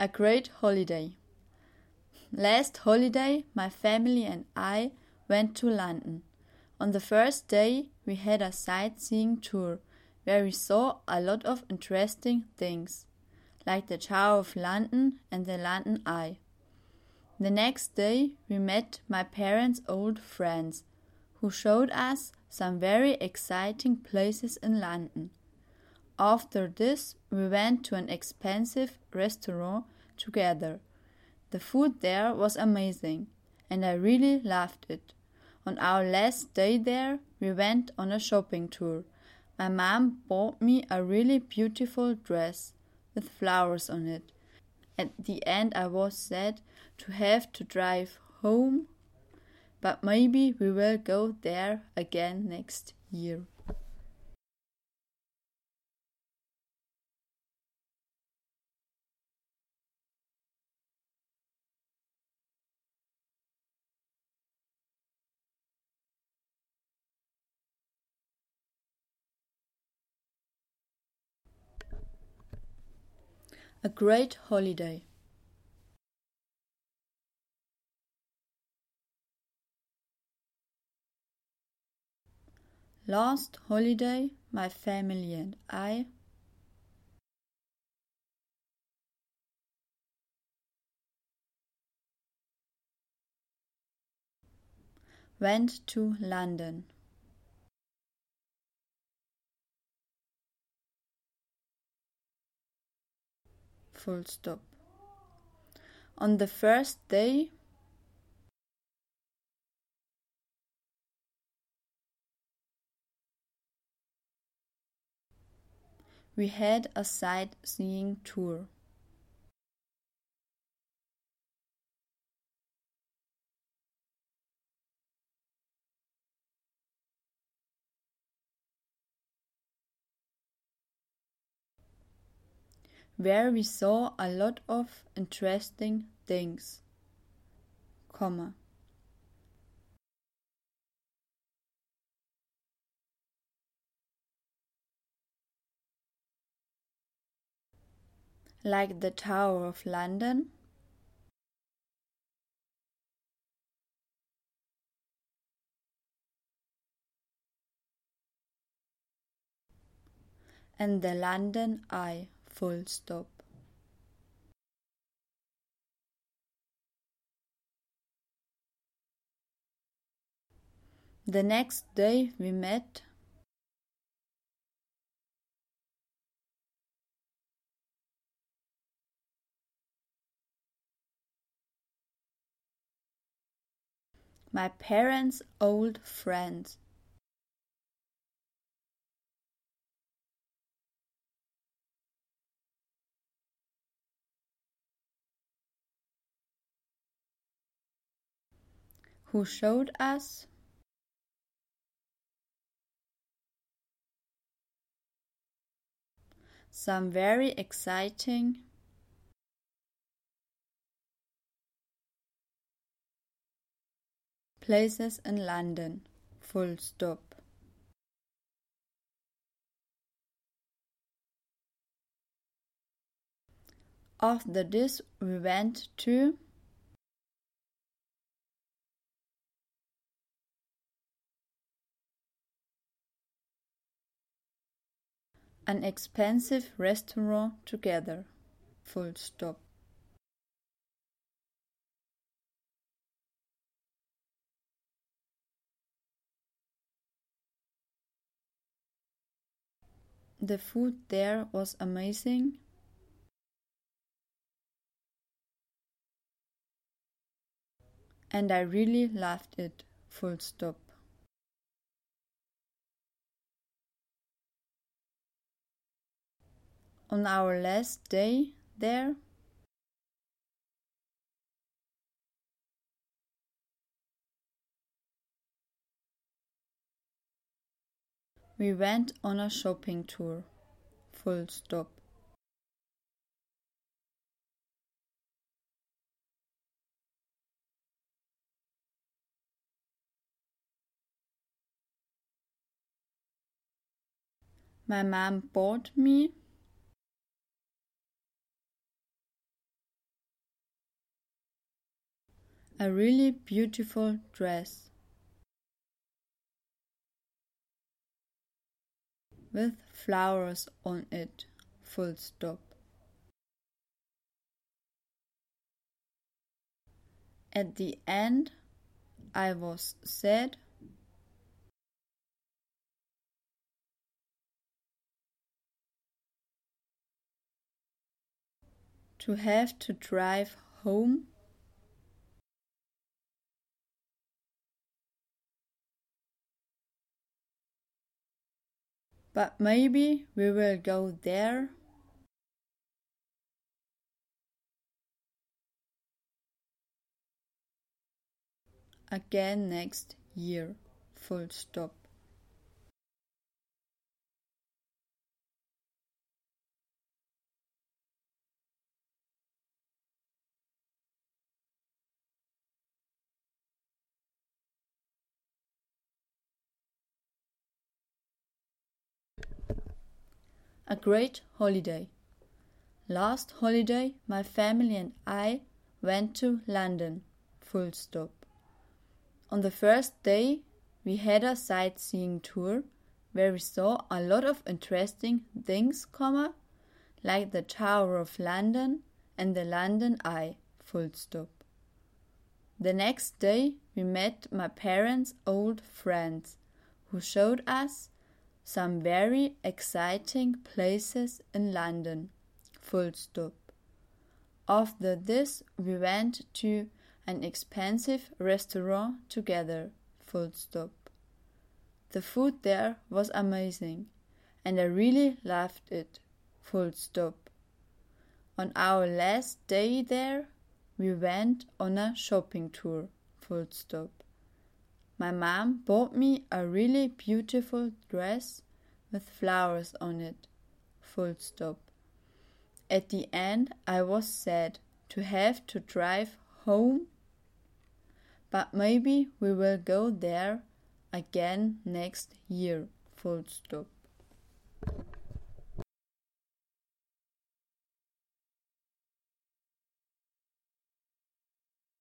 A great holiday. Last holiday, my family and I went to London. On the first day, we had a sightseeing tour where we saw a lot of interesting things, like the Tower of London and the London Eye. The next day, we met my parents' old friends, who showed us some very exciting places in London. After this, we went to an expensive restaurant together. The food there was amazing, and I really loved it. On our last day there, we went on a shopping tour. My mom bought me a really beautiful dress with flowers on it. At the end, I was sad to have to drive home, but maybe we will go there again next year. A great holiday. Last holiday, my family and I went to London. Full stop. On the first day, we had a sightseeing tour. Where we saw a lot of interesting things, comma. Like the Tower of London, and the London Eye, full stop. The next day we met my parents' old friends. Who showed us some very exciting places in London, full stop. After this we went to an expensive restaurant together, full stop. The food there was amazing, and I really loved it, full stop. On our last day there, we went on a shopping tour, full stop. My mom bought me a really beautiful dress with flowers on it, full stop. At the end, I was sad to have to drive home, but maybe we will go there again next year, full stop. A great holiday. Last holiday, my family and I went to London, full stop. On the first day, we had a sightseeing tour where we saw a lot of interesting things, like the Tower of London and the London Eye, full stop. The next day, we met my parents' old friends who showed us some very exciting places in London, full stop. After this, we went to an expensive restaurant together, full stop. The food there was amazing, and I really loved it, full stop. On our last day there, we went on a shopping tour, full stop. My mom bought me a really beautiful dress with flowers on it, full stop. At the end, I was sad to have to drive home, but maybe we will go there again next year, full stop.